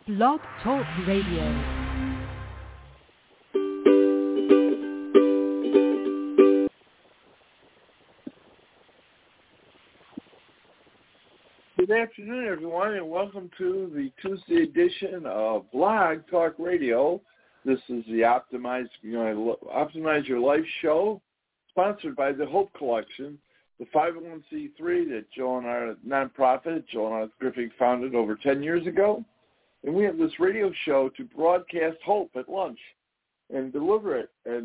Blog Talk Radio. Good afternoon, everyone, and welcome to the Tuesday edition of Blog Talk Radio. This is the Optimize Your Life show, sponsored by the Hope Collection, the 501c3 that Joe and our nonprofit, Joe and Arthur Griffin, founded over 10 years ago. And we have this radio show to broadcast hope at lunch and deliver it. And,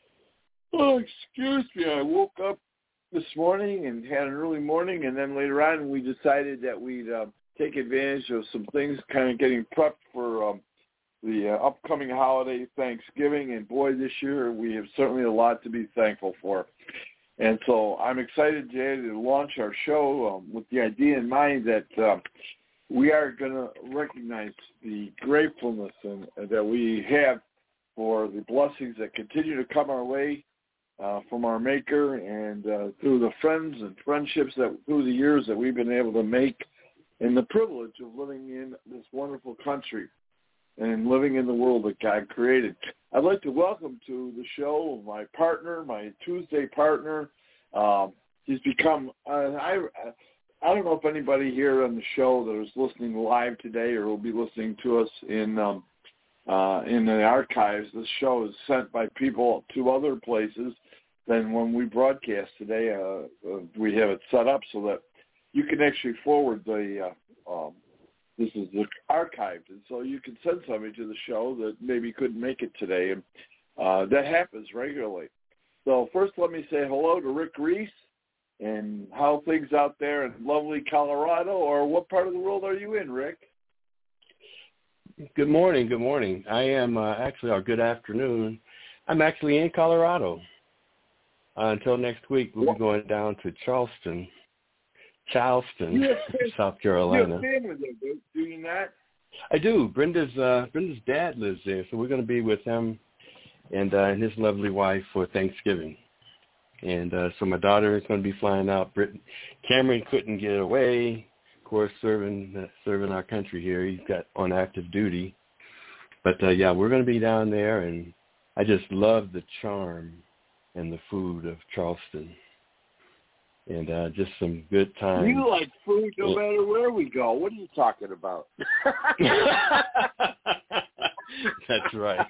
excuse me, I woke up this morning and had an early morning, and then later on we decided that we'd take advantage of some things, kind of getting prepped for the upcoming holiday, Thanksgiving. And boy, this year we have certainly a lot to be thankful for. And so I'm excited today to launch our show with the idea in mind that we are going to recognize the gratefulness that we have for the blessings that continue to come our way from our Maker, and through the friends and friendships that through the years that we've been able to make, and the privilege of living in this wonderful country and living in the world that God created. I'd like to welcome to the show my partner, my Tuesday partner. He's become, I don't know if anybody here on the show that is listening live today or will be listening to us in the archives. This show is sent by people to other places than when we broadcast today. We have it set up so that you can actually forward this is the archived, and so you can send somebody to the show that maybe couldn't make it today, and that happens regularly. So first let me say hello to Rick Reese, and how things out there in lovely Colorado, or what part of the world are you in, Rick? Good morning. I am or good afternoon. I'm actually in Colorado. Until next week, we'll be going down to Charleston, South Carolina. You have family there, do you not? I do. Brenda's dad lives there, so we're going to be with him and his lovely wife for Thanksgiving. And so my daughter is going to be flying out. Cameron couldn't get away. Of course, serving our country here. He's got on active duty. But, we're going to be down there, and I just love the charm and the food of Charleston. And just some good times. You like food no matter where we go. What are you talking about? That's right.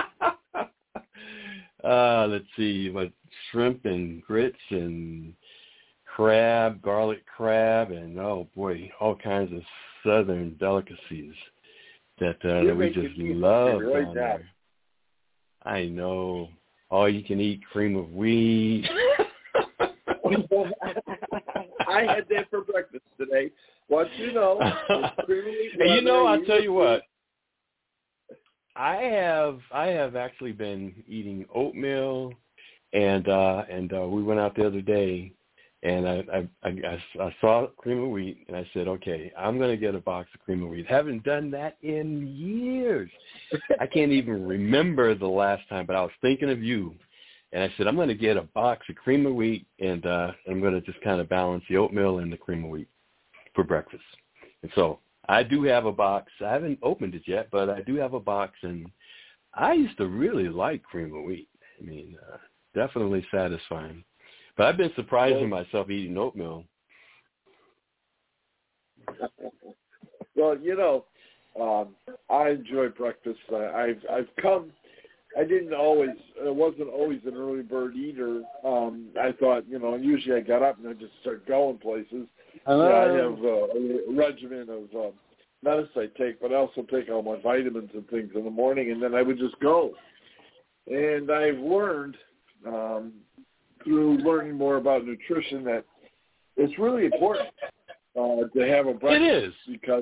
Let's see, shrimp and grits and crab, garlic crab, and oh boy, all kinds of southern delicacies that we just love down there. I know. All you can eat cream of wheat. I had that for breakfast today. What you know? And I'll tell you what. I have actually been eating oatmeal, and we went out the other day, and I saw cream of wheat, and I said, okay, I'm going to get a box of cream of wheat. Haven't done that in years. I can't even remember the last time, but I was thinking of you, and I said, I'm going to get a box of cream of wheat, and I'm going to just kind of balance the oatmeal and the cream of wheat for breakfast. And so I do have a box. I haven't opened it yet, but I do have a box, and I used to really like cream of wheat. I mean, definitely satisfying. But I've been surprising myself eating oatmeal. Well, I enjoy breakfast. I've come. I wasn't always an early bird eater. I thought, usually I got up and I just start going places. I have a regimen of medicine I take, but I also take all my vitamins and things in the morning, and then I would just go. And I've learned through learning more about nutrition that it's really important to have a breakfast. It is. Because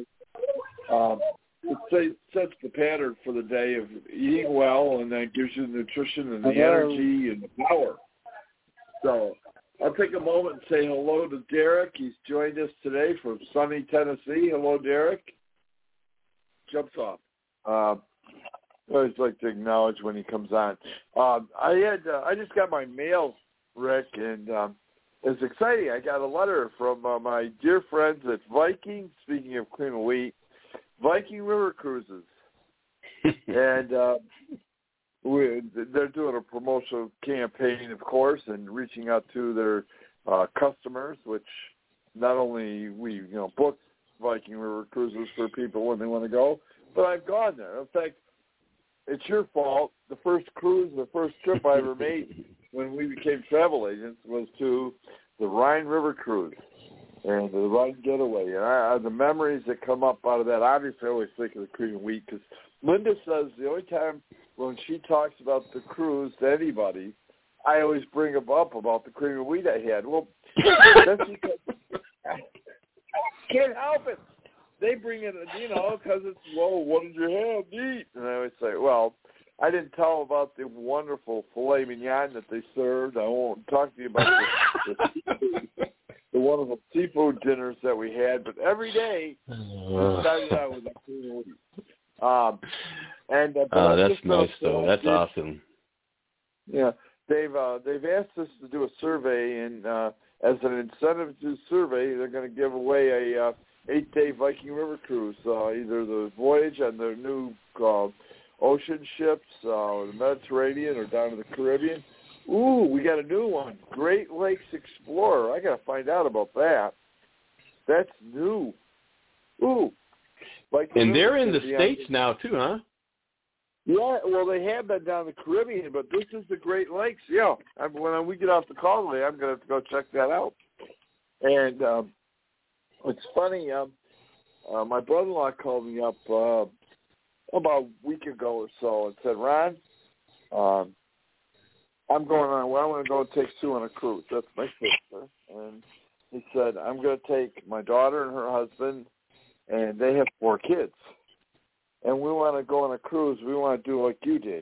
it sets the pattern for the day of eating well, and that gives you the nutrition and the energy and the power. So I'll take a moment and say hello to Derek. He's joined us today from sunny Tennessee. Hello, Derek. Jumps off. I always like to acknowledge when he comes on. I just got my mail, Rick, and it's exciting. I got a letter from my dear friends at Viking, speaking of cream of wheat, Viking River Cruises. And they're doing a promotional campaign, of course, and reaching out to their customers, which not only we book Viking River Cruises for people when they want to go, but I've gone there. In fact, it's your fault. The first trip I ever made when we became travel agents was to the Rhine River Cruise and the Rhine Getaway. And the memories that come up out of that, obviously I always think of the cream and wheat, because Linda says the only time when she talks about the cruise to anybody, I always bring up about the cream and wheat I had. Well, that's because I can't help it. They bring it, because it's, what did you have to eat? And I always say, well, I didn't tell about the wonderful filet mignon that they served. I won't talk to you about the wonderful seafood dinners that we had. But every day, we started out with a cream and wheat. That's nice, though. That's awesome. Yeah, they've asked us to do a survey, and as an incentive to the survey, they're going to give away a 8-day Viking River Cruise, either the voyage on their new ocean ships, the Mediterranean, or down to the Caribbean. Ooh, we got a new one, Great Lakes Explorer. I got to find out about that. That's new. Ooh. And they're in the States now, too, huh? Yeah, well, they have been down the Caribbean, but this is the Great Lakes. Yeah, when we get off the call today, I'm going to have to go check that out. And it's funny, my brother-in-law called me up about a week ago or so and said, Ron, I'm going to go take Sue on a cruise. That's my sister. And he said, I'm going to take my daughter and her husband, and they have 4 kids. And we want to go on a cruise. We want to do like you did.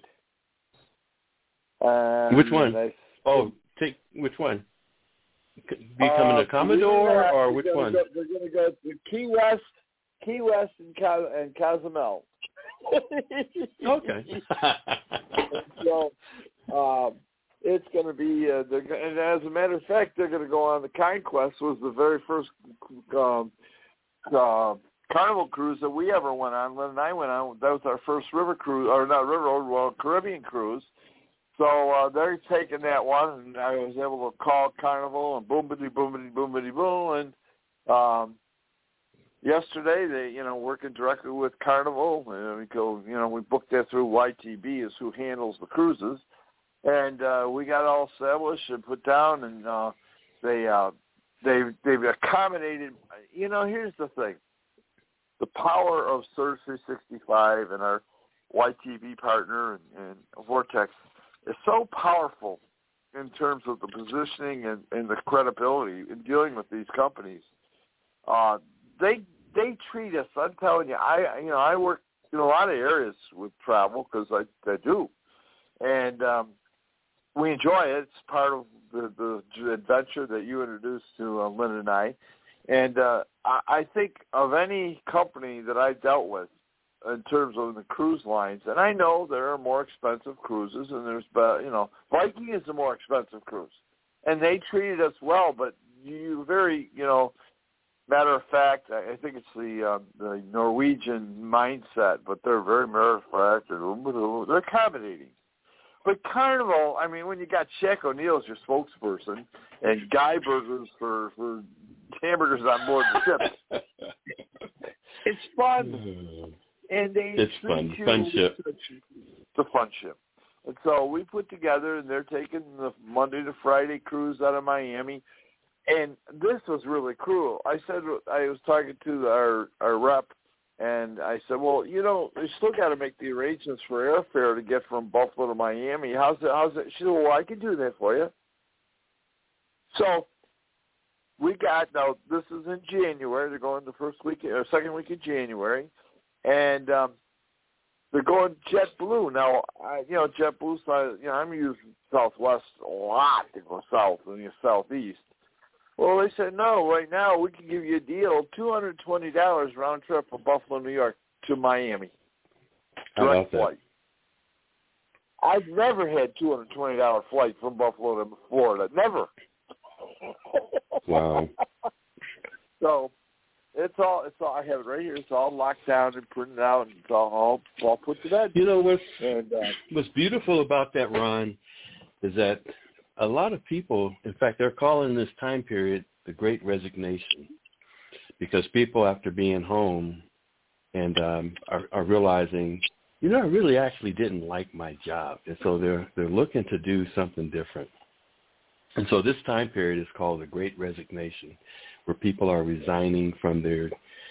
Which one? Which one? Becoming a Commodore, or which one? They're going to go to Key West and Cozumel. Okay. So it's going to be, and as a matter of fact, they're going to go on the Conquest, was the very first Carnival cruise that we ever went on. Lynn and I went on. That was our first river cruise, or not river, Caribbean cruise. So they're taking that one, and I was able to call Carnival and boom, and yesterday they, working directly with Carnival, and we booked that through YTB, is who handles the cruises, and we got all established and put down, and they've accommodated. Here's the thing. The power of Surge 365 and our YTV partner and Vortex is so powerful in terms of the positioning and the credibility in dealing with these companies. They treat us. I'm telling you, I work in a lot of areas with travel because I do, and we enjoy it. It's part of the adventure that you introduced to Lynn and I. And I think of any company that I dealt with in terms of the cruise lines, and I know there are more expensive cruises, and there's, Viking is the more expensive cruise, and they treated us well. But you very, matter of fact, I think it's the Norwegian mindset, but they're very matter of fact. They're accommodating. But Carnival, when you got Shaq O'Neal as your spokesperson and Guy Burgers for hamburgers on board the ship, it's fun. And it's fun. Fun ship. It's a fun ship. And so we put together, and they're taking the Monday to Friday cruise out of Miami. And this was really cool. I was talking to our rep, and I said, well, they still got to make the arrangements for airfare to get from Buffalo to Miami. How's it? She said, well, I can do that for you. So now this is in January. They're going the second week of January, and they're going JetBlue. Now, JetBlue, I'm using Southwest a lot to go south and southeast. Well, they said, no, right now we can give you a deal, $220 round trip from Buffalo, New York to Miami. Direct flight. I've never had $220 flight from Buffalo to Florida. Never. Wow. So It's all. I have it right here. It's all locked down and printed out, and it's all put to bed. You know what's beautiful about that, Ron, is that a lot of people, in fact, they're calling this time period the Great Resignation, because people, after being home, and are realizing, I really actually didn't like my job, and so they're looking to do something different. And so this time period is called the Great Resignation, where people are resigning from their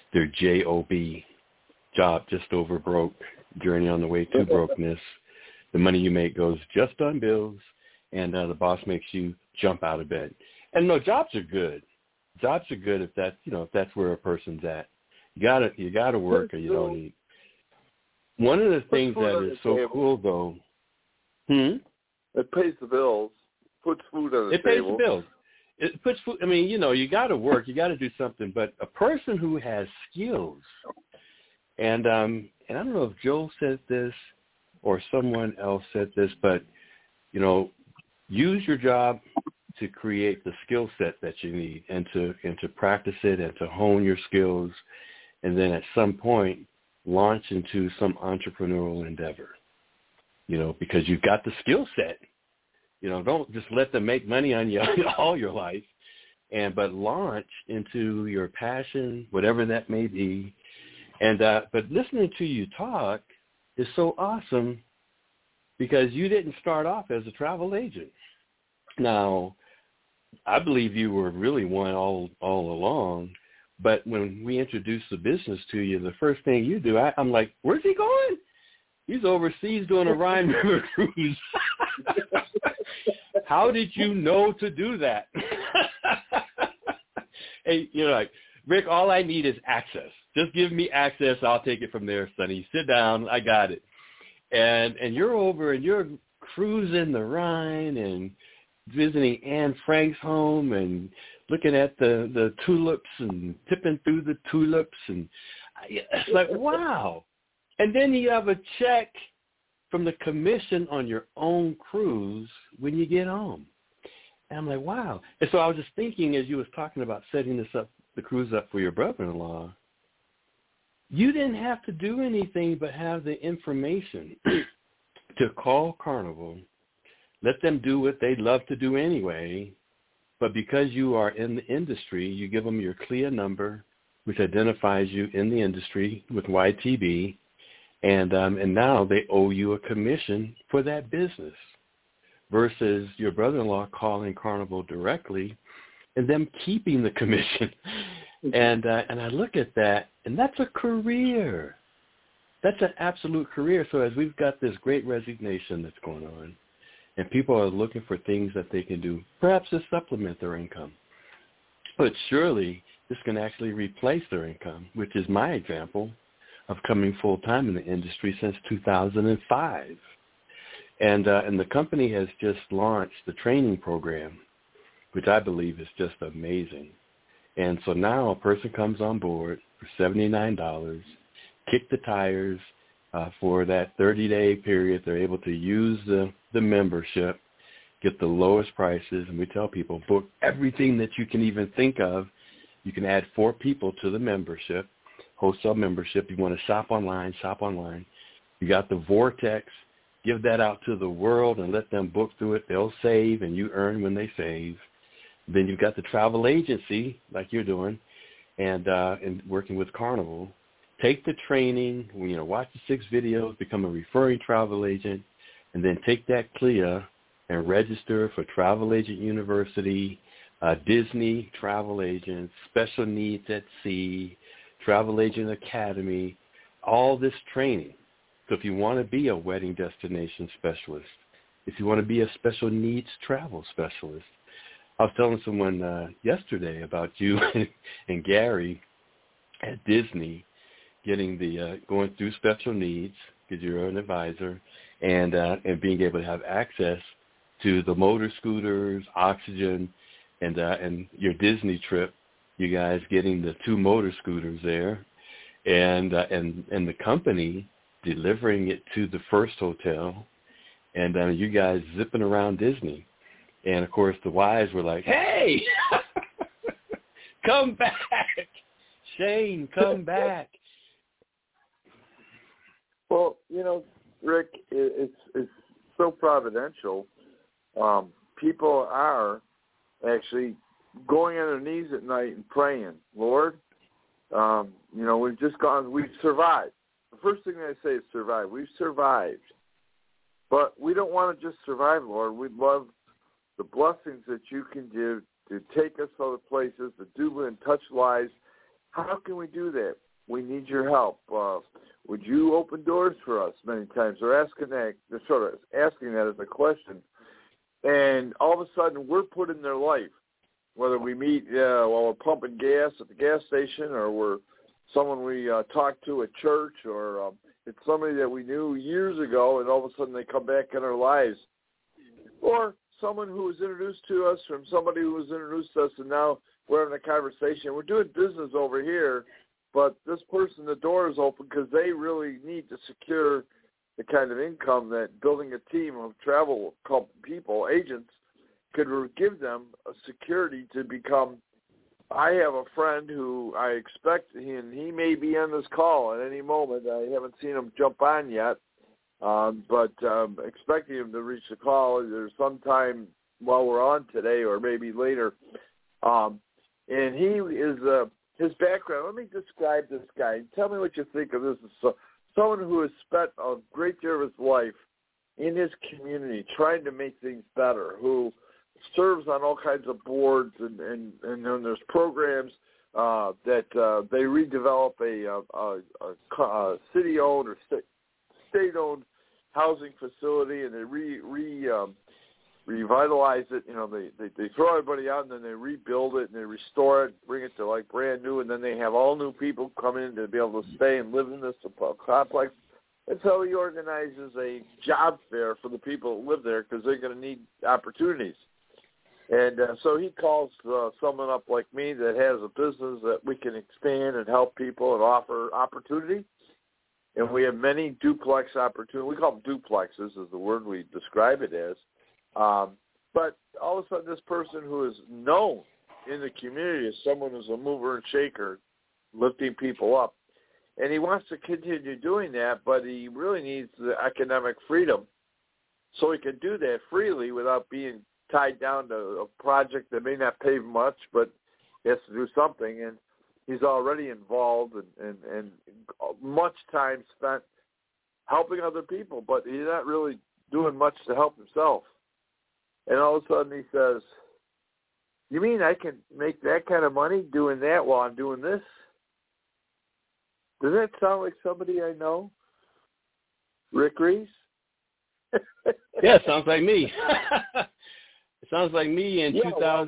job, just over broke, journey on the way to brokenness. The money you make goes just on bills, and the boss makes you jump out of bed. And no, jobs are good. Jobs are good if that's where a person's at. You gotta work, or you don't eat. One of the things that is so cool, though, it pays the bills, puts food on the table. It pays the bills. It puts food. I mean, you got to work, you got to do something. But a person who has skills, and I don't know if Joel said this or someone else said this, but use your job to create the skill set that you need, and to practice it, and to hone your skills, and then at some point launch into some entrepreneurial endeavor. Because you've got the skill set. Don't just let them make money on you all your life, but launch into your passion, whatever that may be. And but listening to you talk is so awesome, because you didn't start off as a travel agent. Now, I believe you were really one all along, but when we introduced the business to you, the first thing you do, I'm like, where's he going? He's overseas doing a Rhine River cruise. How did you know to do that? Hey, like, Rick, all I need is access. Just give me access. I'll take it from there, Sonny. Sit down. I got it. And you're over and you're cruising the Rhine and visiting Anne Frank's home and looking at the tulips and tipping through the tulips. And it's like, wow. And then you have a check from the commission on your own cruise when you get home. And I'm like, wow. And so I was just thinking, as you was talking about setting the cruise up for your brother-in-law, you didn't have to do anything but have the information to call Carnival, let them do what they love to do anyway, but because you are in the industry, you give them your CLIA number, which identifies you in the industry with YTB, and now they owe you a commission for that business, versus your brother-in-law calling Carnival directly and them keeping the commission. And I look at that, and that's a career. That's an absolute career. So as we've got this Great Resignation that's going on, and people are looking for things that they can do, perhaps to supplement their income, but surely this can actually replace their income, which is my example of coming full-time in the industry since 2005. And the company has just launched the training program, which I believe is just amazing. And so now a person comes on board for $79, kick the tires for that 30-day period. They're able to use the membership, get the lowest prices, and we tell people, book everything that you can even think of. You can add 4 people to the membership, wholesale membership. You want to shop online, shop online. You got the Vortex. Give that out to the world and let them book through it. They'll save, and you earn when they save. Then you've got the travel agency, like you're doing, and working with Carnival. Take the training, watch the 6 videos, become a referring travel agent, and then take that CLIA and register for Travel Agent University, Disney Travel Agents, Special Needs at Sea, Travel Agent Academy, all this training. So if you want to be a wedding destination specialist, if you want to be a special needs travel specialist, I was telling someone yesterday about you and Gary at Disney getting going through special needs, because you're an advisor, and being able to have access to the motor scooters, oxygen, and your Disney trip. You guys getting the 2 motor scooters there, and the company delivering it to the first hotel, and you guys zipping around Disney. And, of course, the wives were like, hey, come back. Shane, come back. Well, Rick, it's so providential. People are actually going on their knees at night and praying, Lord, we've survived. The first thing I say is survive. We've survived. But we don't want to just survive, Lord. We'd love the blessings that you can give to take us other places, to do and touch lives. How can we do that? We need your help. Would you open doors for us many times? Or asking that as a question. And all of a sudden, we're put in their life, whether we meet while we're pumping gas at the gas station, or we're someone we talked to at church, or it's somebody that we knew years ago, and all of a sudden they come back in our lives. Or someone who was introduced to us from somebody who was introduced to us, and now we're having a conversation. We're doing business over here, but this person, the door is open because they really need to secure the kind of income that building a team of travel people, agents, could give them a security to become. I have a friend who I expect, and he may be on this call at any moment. I haven't seen him jump on yet, but expecting him to reach the call either sometime while we're on today or maybe later. And he is his background. Let me describe this guy. Tell me what you think of this. Someone who has spent a great deal of his life in his community trying to make things better, who serves on all kinds of boards, and there's programs that they redevelop a city-owned or state-owned housing facility, and they revitalize it. They throw everybody out, and then they rebuild it, and they restore it, bring it to like brand new, and then they have all new people come in to be able to stay and live in this complex. And so he organizes a job fair for the people that live there because they're going to need opportunities. And so he calls someone up like me that has a business that we can expand and help people and offer opportunity. And we have many duplex opportunities. We call them duplexes is the word we describe it as. But all of a sudden this person who is known in the community as someone who's a mover and shaker, lifting people up. And he wants to continue doing that, but he really needs the economic freedom so he can do that freely without being tied down to a project that may not pay much, but he has to do something. And he's already involved and much time spent helping other people, but he's not really doing much to help himself. And all of a sudden he says, you mean I can make that kind of money doing that while I'm doing this? Does that sound like somebody I know? Rick Reese? Yeah, it sounds like me. It sounds like me in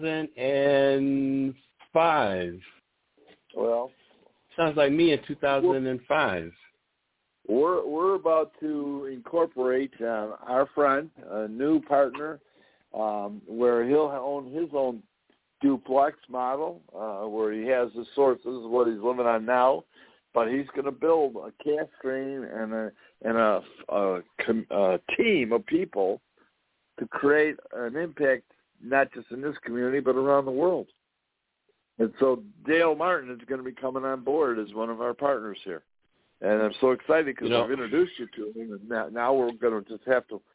2005. Well, sounds like me in 2005. We're about to incorporate our friend, a new partner, where he'll own his own duplex model, where he has the sources of what he's living on now. But he's going to build a cash stream and a team of people to create an impact, not just in this community, but around the world. And so Dale Martin is going to be coming on board as one of our partners here. And I'm so excited because I've introduced you to him, and now we're going to just have to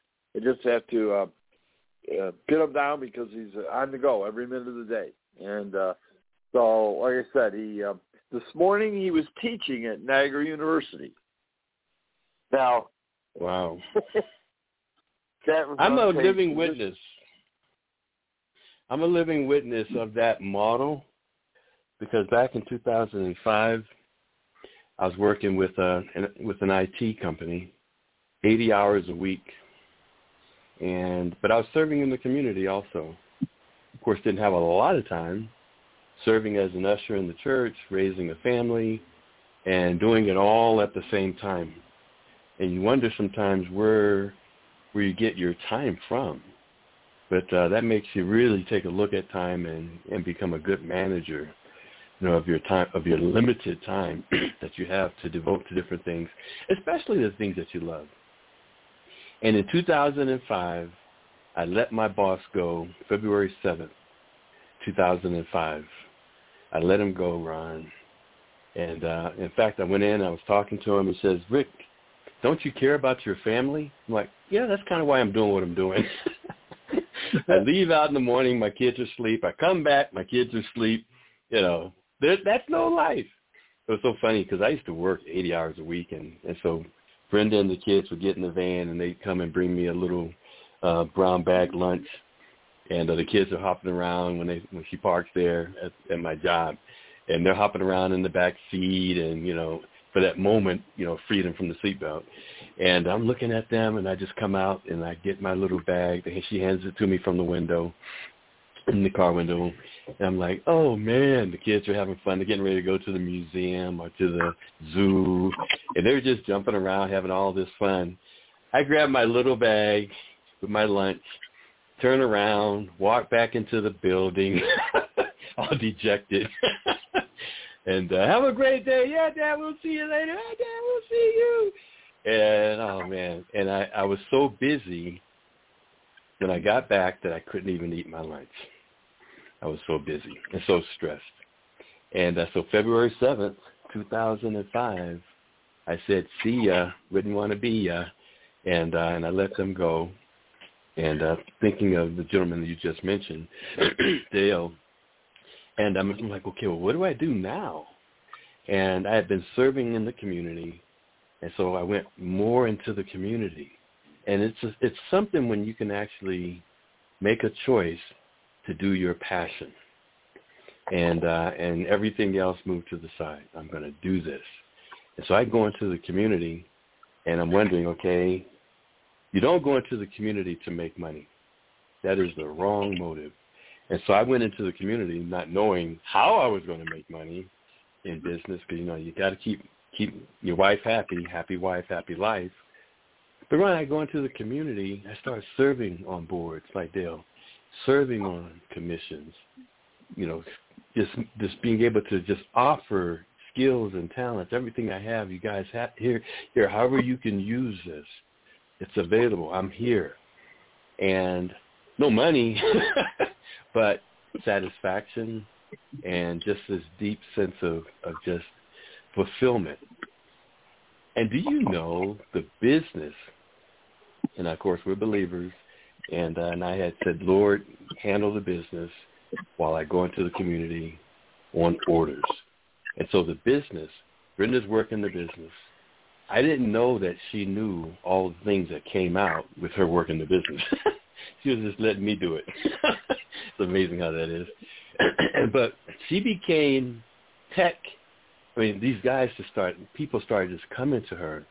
pin him down because he's on the go every minute of the day. And so, like I said, this morning he was teaching at Niagara University. Now, wow. I'm a living witness. I'm a living witness of that model because back in 2005, I was working with an IT company, 80 hours a week, but I was serving in the community also. Of course, didn't have a lot of time, serving as an usher in the church, raising a family, and doing it all at the same time. And you wonder sometimes where you get your time from. But that makes you really take a look at time and become a good manager, of your time, of your limited time that you have to devote to different things, especially the things that you love. And in 2005, I let my boss go February 7th, 2005. I let him go, Ron. And in fact, I went in, I was talking to him. He says, Rick, don't you care about your family? I'm like, yeah, that's kind of why I'm doing what I'm doing. I leave out in the morning, my kids are asleep. I come back, my kids are asleep. You know, that's no life. It was so funny because I used to work 80 hours a week, and so Brenda and the kids would get in the van, and they'd come and bring me a little brown bag lunch, and the kids are hopping around when she parks there at my job, and they're hopping around in the back seat, and, you know, for that moment, you know, freedom from the seatbelt. And I'm looking at them, and I just come out, and I get my little bag. She hands it to me from the window, in the car window, and I'm like, oh, man, the kids are having fun. They're getting ready to go to the museum or to the zoo, and they're just jumping around, having all this fun. I grab my little bag with my lunch, turn around, walk back into the building, all dejected. And have a great day. Yeah, Dad, we'll see you later. Hey, Dad, we'll see you. And, oh, man, and I was so busy when I got back that I couldn't even eat my lunch. I was so busy and so stressed. And so February 7th, 2005, I said, see ya, wouldn't want to be ya. And I let them go. And thinking of the gentleman that you just mentioned, Dale, and I'm like, okay, well, what do I do now? And I had been serving in the community, and so I went more into the community. And it's something when you can actually make a choice to do your passion, and everything else moved to the side. I'm going to do this. And so I go into the community, and I'm wondering, okay, you don't go into the community to make money. That is the wrong motive. And so I went into the community not knowing how I was going to make money in business, because, you know, you got to keep your wife happy, happy wife, happy life. But when I go into the community, I start serving on boards like Dale, serving on commissions, you know, just being able to just offer skills and talents, everything I have, you guys have here, however you can use this. It's available. I'm here. And no money, but satisfaction and just this deep sense of just fulfillment. And do you know the business, and of course we're believers, and I had said, Lord, handle the business while I go into the community on orders. And so the business, Brenda's working the business. I didn't know that she knew all the things that came out with her working the business. She was just letting me do it. It's amazing how that is. But she became tech. I mean, these guys people started just coming to her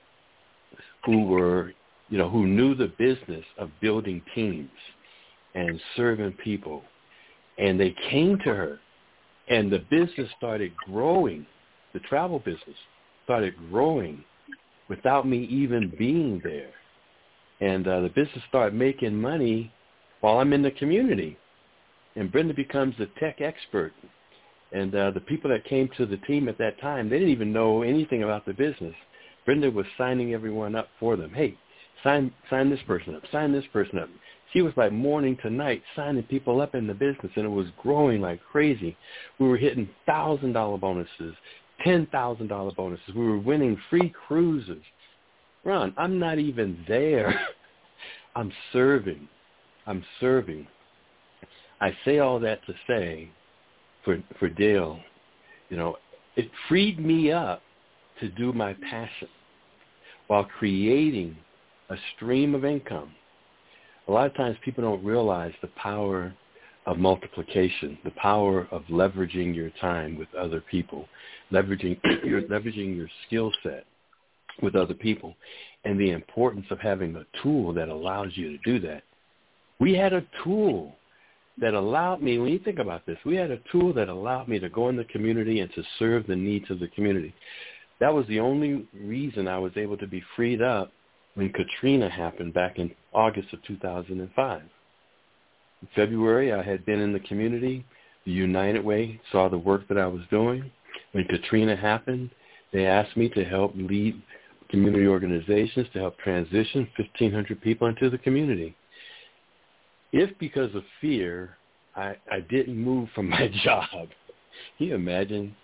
who were, you know, who knew the business of building teams and serving people. And they came to her, and the business started growing. The travel business started growing without me even being there. And the business started making money while I'm in the community. And Brenda becomes the tech expert. And the people that came to the team at that time, they didn't even know anything about the business. Brenda was signing everyone up for them. Hey, sign this person up, sign this person up. She was like morning to night signing people up in the business, and it was growing like crazy. We were hitting $1,000 bonuses, $10,000 bonuses. We were winning free cruises. Ron, I'm not even there. I'm serving. I say all that to say, for Dale, you know, it freed me up to do my passion while creating a stream of income. A lot of times people don't realize the power of multiplication, the power of leveraging your time with other people, leveraging your skill set with other people, and the importance of having a tool that allows you to do that. We had a tool that allowed me, when you think about this, we had a tool that allowed me to go in the community and to serve the needs of the community. That was the only reason I was able to be freed up when Katrina happened back in August of 2005. In February, I had been in the community. The United Way saw the work that I was doing. When Katrina happened, they asked me to help lead community organizations to help transition 1,500 people into the community. If because of fear, I didn't move from my job, can you imagine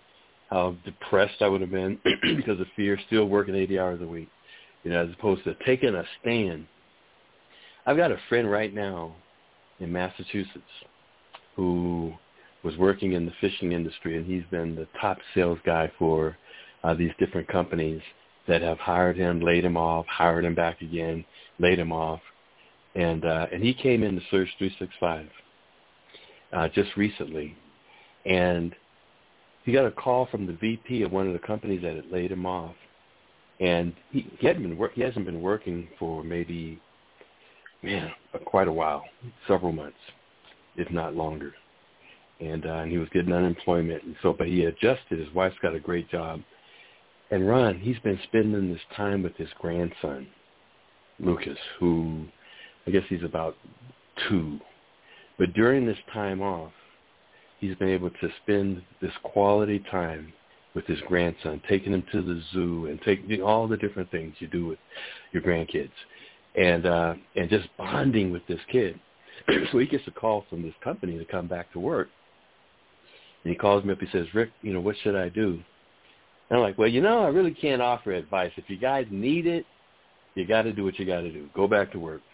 how depressed I would have been because of fear, still working 80 hours a week, as opposed to taking a stand. I've got a friend right now in Massachusetts who was working in the fishing industry, and he's been the top sales guy for these different companies that have hired him, laid him off, hired him back again, laid him off. And he came into Surge 365 just recently, and he got a call from the VP of one of the companies that had laid him off, and he hasn't been working for maybe quite a while, several months, if not longer, and he was getting unemployment, and so but he adjusted. His wife's got a great job, and Ron, he's been spending this time with his grandson, Lucas, who I guess he's about 2. But during this time off, he's been able to spend this quality time with his grandson, taking him to the zoo and taking all the different things you do with your grandkids, and just bonding with this kid. So he gets a call from this company to come back to work. And he calls me up. He says, Rick, what should I do? And I'm like, well, I really can't offer advice. If you guys need it, you got to do what you got to do. Go back to work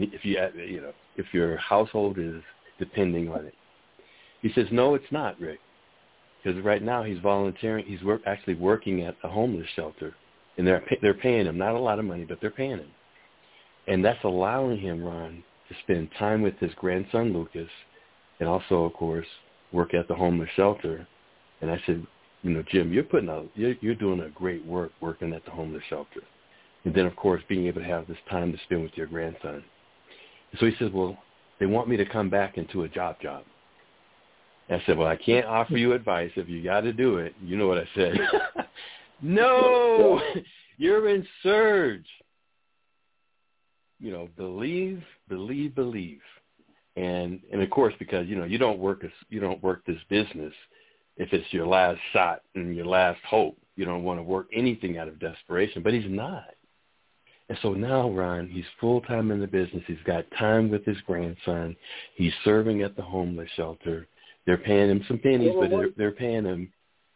if your household is depending on it. He says, no, it's not, Rick, because right now he's volunteering. He's actually working at a homeless shelter, and they're paying him not a lot of money, but they're paying him, and that's allowing him, Ron, to spend time with his grandson Lucas, and also, of course, work at the homeless shelter. And I said, Jim, you're doing a great work working at the homeless shelter. And then, of course, being able to have this time to spend with your grandson. And so he says, well, they want me to come back into a job. And I said, well, I can't offer you advice. If you got to do it, you know what I said. No, you're in Surge. Believe. And of course, because, you don't work this business if it's your last shot and your last hope. You don't want to work anything out of desperation, but he's not. And so now, Ron, he's full-time in the business. He's got time with his grandson. He's serving at the homeless shelter. They're paying him some pennies, but they're paying him.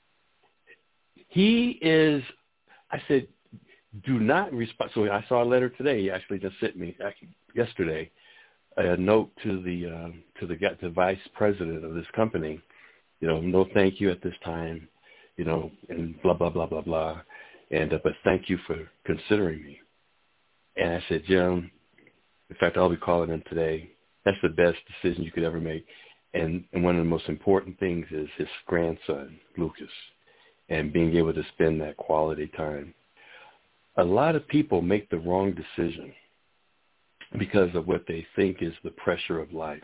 He is, I said, do not respond. So I saw a letter today. He actually just sent me, yesterday, a note to the vice president of this company. No thank you at this time, and blah, blah, blah, blah, blah. But thank you for considering me. And I said, Jim, in fact, I'll be calling him today. That's the best decision you could ever make. And one of the most important things is his grandson, Lucas, and being able to spend that quality time. A lot of people make the wrong decision because of what they think is the pressure of life.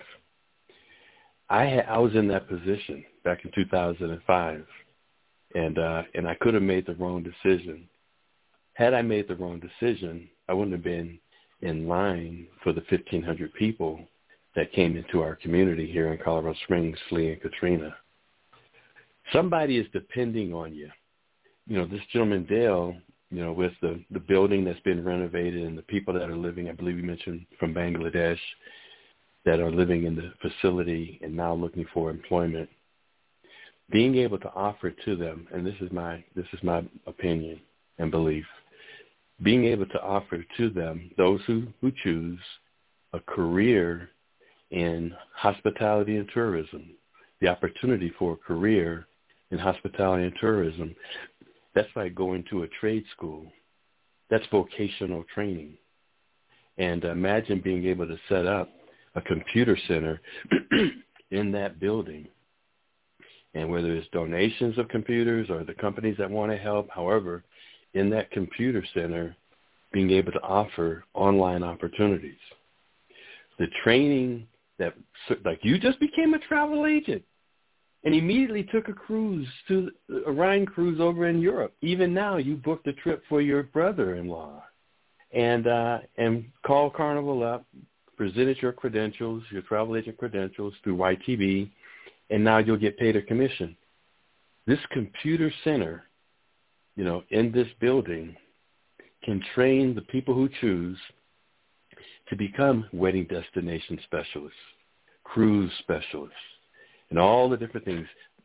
I was in that position back in 2005, and I could have made the wrong decision. Had I made the wrong decision, I wouldn't have been in line for the 1,500 people that came into our community here in Colorado Springs, Lee and Katrina. Somebody is depending on you. This gentleman, Dale, with the building that's been renovated and the people that are living, I believe you mentioned from Bangladesh, that are living in the facility and now looking for employment, being able to offer to them, and this is my opinion and belief, being able to offer to them, those who choose, a career in hospitality and tourism, the opportunity for a career in hospitality and tourism. That's like going to a trade school. That's vocational training. And imagine being able to set up a computer center in that building. And whether it's donations of computers or the companies that want to help, however, in that computer center, being able to offer online opportunities. The training that, like, you just became a travel agent and immediately took a cruise to a Rhine cruise over in Europe. Even now, you booked a trip for your brother-in-law and called Carnival up, presented your credentials, your travel agent credentials through YTV, and now you'll get paid a commission. This computer center, in this building can train the people who choose to become wedding destination specialists, cruise specialists, and all the different things,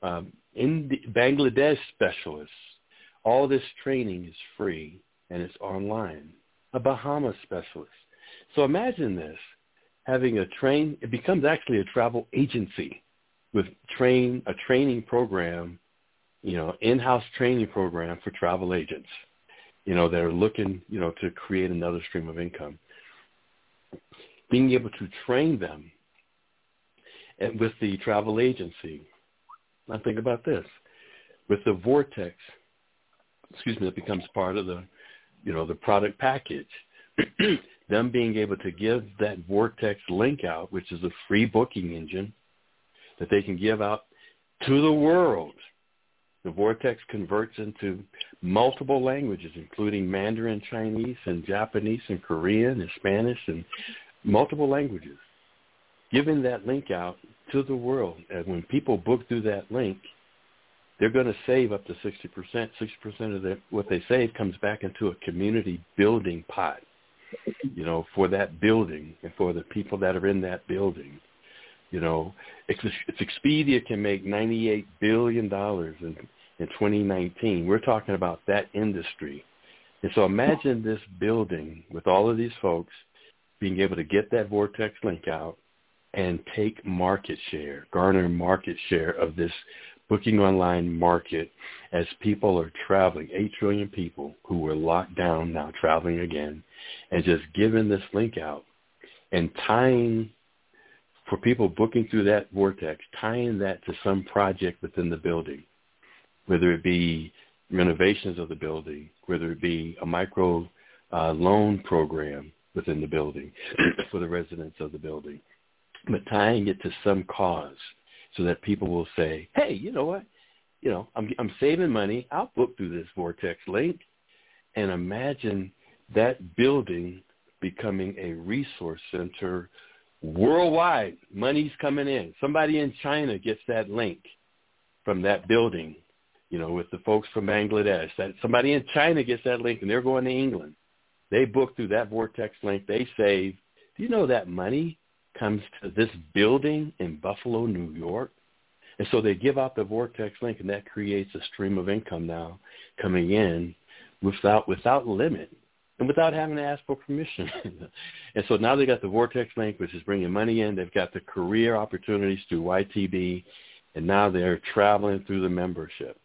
Bangladesh specialists. All this training is free, and it's online. A Bahamas specialist. So imagine this, having it becomes actually a travel agency with a training program, in-house training program for travel agents, that are looking, to create another stream of income. Being able to train them with the travel agency. Now think about this. With the Vortex, that becomes part of the product package. Them being able to give that Vortex link out, which is a free booking engine that they can give out to the world. The Vortex converts into multiple languages, including Mandarin, Chinese, and Japanese, and Korean, and Spanish, and multiple languages. Giving that link out to the world. And when people book through that link, they're going to save up to 60%. 60% of what they save comes back into a community building pot, for that building and for the people that are in that building. Expedia can make $98 billion in 2019. We're talking about that industry. And so imagine this building with all of these folks being able to get that Vortex link out and take market share, garner market share of this booking online market as people are traveling, 8 trillion people who were locked down now traveling again, and just giving this link out and tying, for people booking through that Vortex, tying that to some project within the building, whether it be renovations of the building, whether it be a micro loan program within the building for the residents of the building, but tying it to some cause so that people will say, hey, you know what? I'm saving money. I'll book through this Vortex link. And imagine that building becoming a resource center worldwide. Money's coming in. Somebody in China gets that link from that building, with the folks from Bangladesh. That somebody in China gets that link, and they're going to England. They book through that Vortex link. They save. Do you know that money comes to this building in Buffalo, New York? And so they give out the Vortex link, and that creates a stream of income now coming in without limit and without having to ask for permission. And so now they got the Vortex link, which is bringing money in. They've got the career opportunities through YTB, and now they're traveling through the membership.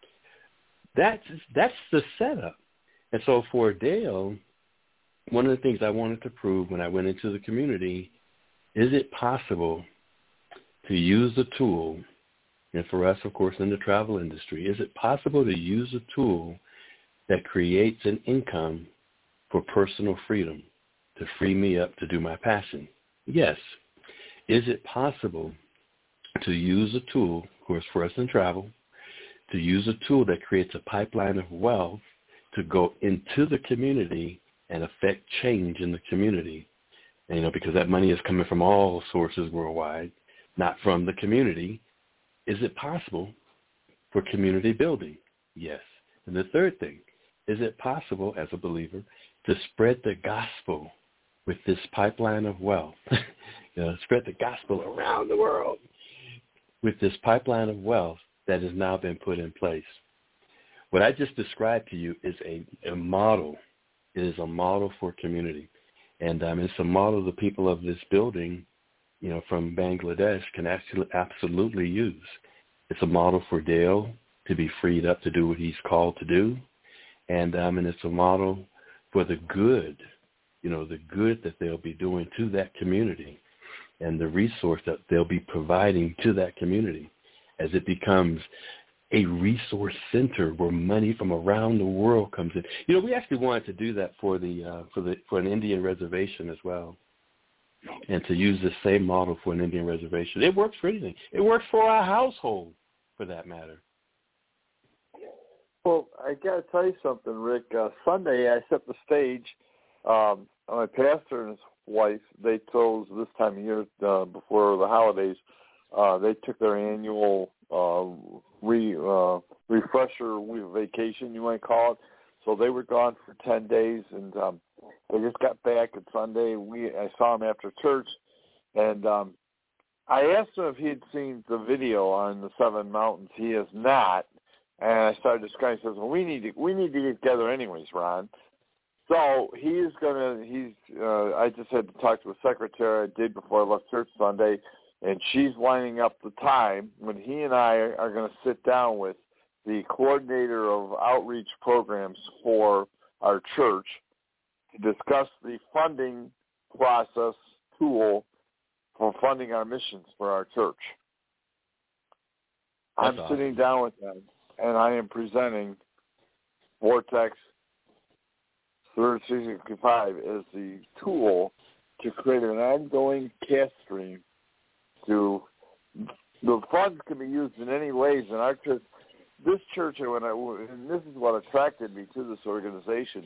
That's the setup. And so for Dale, one of the things I wanted to prove when I went into the community, is it possible to use a tool, and for us, of course, in the travel industry, is it possible to use a tool that creates an income for personal freedom, to free me up to do my passion? Yes. Is it possible to use a tool, of course, for us in travel, to use a tool that creates a pipeline of wealth to go into the community and affect change in the community? And, because that money is coming from all sources worldwide, not from the community. Is it possible for community building? Yes. And the third thing, is it possible as a believer to spread the gospel with this pipeline of wealth? Spread the gospel around the world with this pipeline of wealth that has now been put in place. What I just described to you is a model. It is a model for community. And it's a model the people of this building, from Bangladesh can actually absolutely use. It's a model for Dale to be freed up to do what he's called to do. And it's a model for the good, the good that they'll be doing to that community and the resource that they'll be providing to that community as it becomes a resource center where money from around the world comes in. We actually wanted to do that for an Indian reservation as well, and to use the same model for an Indian reservation. It works for anything. It works for our household, for that matter. Well, I got to tell you something, Rick. Sunday, I set the stage. My pastor and his wife, they chose this time of year before the holidays. They took their annual refresher vacation, you might call it. So they were gone for 10 days, and they just got back on Sunday. I saw them after church, and I asked him if he had seen the video on the Seven Mountains. He has not. And I started describing. He says, "Well, we need to get together anyways, Ron." So I just had to talk to a secretary I did before I left church Sunday, and she's lining up the time when he and I are going to sit down with the coordinator of outreach programs for our church to discuss the funding process tool for funding our missions for our church. That's I'm sitting down with them, and I am presenting Vortex 365 as the tool to create an ongoing cash stream. The funds can be used in any ways in our church. This church, and this is what attracted me to this organization.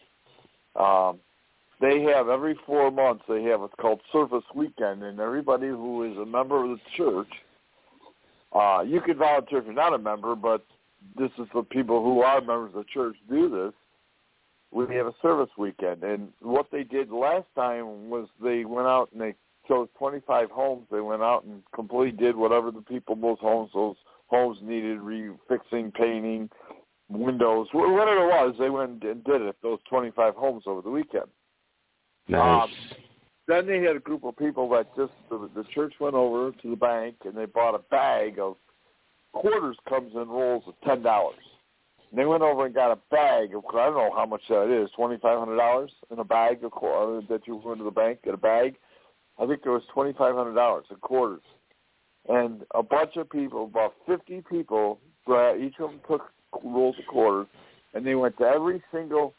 They have every 4 months they have what's called Service Weekend, and everybody who is a member of the church, you can volunteer if you're not a member, but this is for people who are members of the church do this. We have a service weekend, and what they did last time was they went out and they chose 25 homes. They went out and completely did whatever the people those homes needed, refixing, painting, windows, whatever it was. They went and did it, those 25 homes over the weekend. Nice. Then they had a group of people that the church went over to the bank and they bought a bag of quarters, comes in rolls of $10. And they went over and got a bag of, I don't know how much that is, $2,500 in a bag of that you went to the bank, get a bag. I think there was $2,500 in quarters. And a bunch of people, about 50 people, each of them took rolls of quarters, and they went to every single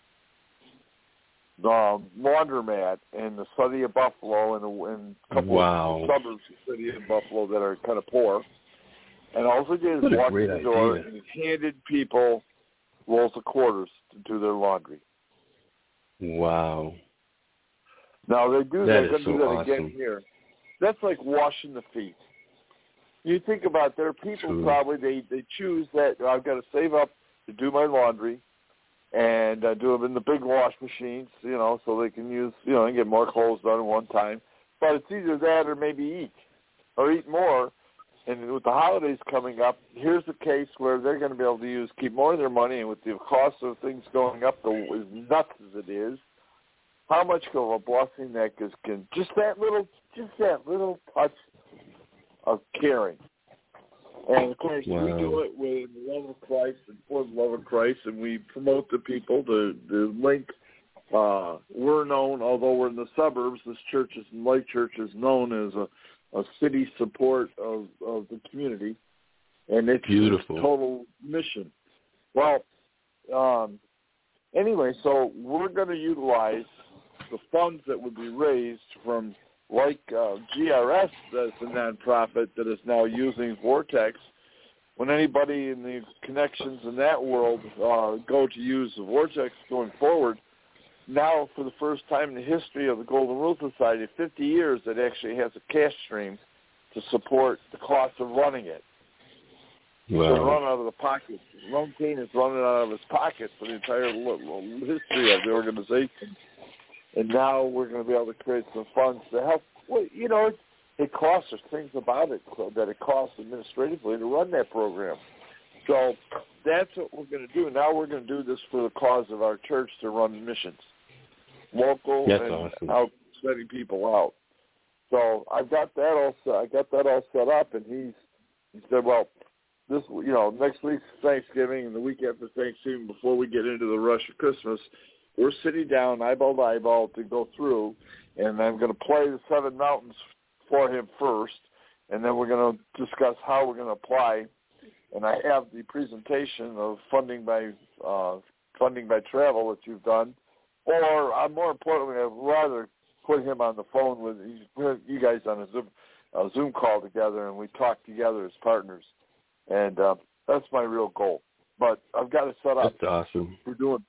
laundromat in the city of Buffalo and a couple of suburbs of the city of Buffalo that are kind of poor. And all they did is walk in the door and handed people rolls of quarters to do their laundry. Wow. Now they do that. That is so do that awesome. Again here. That's like washing the feet. You think about there are people probably they choose that I've got to save up to do my laundry and do them in the big wash machines, so they can use, and get more clothes done at one time. But it's either that or maybe eat more. And with the holidays coming up, here's a case where they're going to be able to keep more of their money, and with the cost of things going up as nuts as it is, how much of a blessing that can just that little touch of caring. And of course, we do it with the love of Christ and for the love of Christ, and we promote the people. The link, we're known, although we're in the suburbs, this church Life Church is known as a city support of the community, and it's beautiful. Total mission. Well, anyway, so we're going to utilize the funds that would be raised from GRS, that's a nonprofit that is now using Vortex. When anybody in the connections in that world go to use the Vortex going forward, now for the first time in the history of the Golden Rule Society, 50 years, it actually has a cash stream to support the cost of running it. Wow. So run out of the pocket. Ron Kane is running out of his pocket for the entire history of the organization. And now we're going to be able to create some funds to help. Well, it costs us things about it that it costs administratively to run that program. So that's what we're going to do. Now we're going to do this for the cause of our church to run missions, local and out sending people out. So I got that all set up, and he said, well, this next week's Thanksgiving and the week after Thanksgiving, before we get into the rush of Christmas, we're sitting down eyeball to eyeball to go through, and I'm going to play the Seven Mountains for him first, and then we're going to discuss how we're going to apply. And I have the presentation of funding by travel that you've done, or more importantly, I'd rather put him on the phone with you guys on a Zoom call together, and we talk together as partners. And that's my real goal. But I've got it set up. That's awesome. We're doing.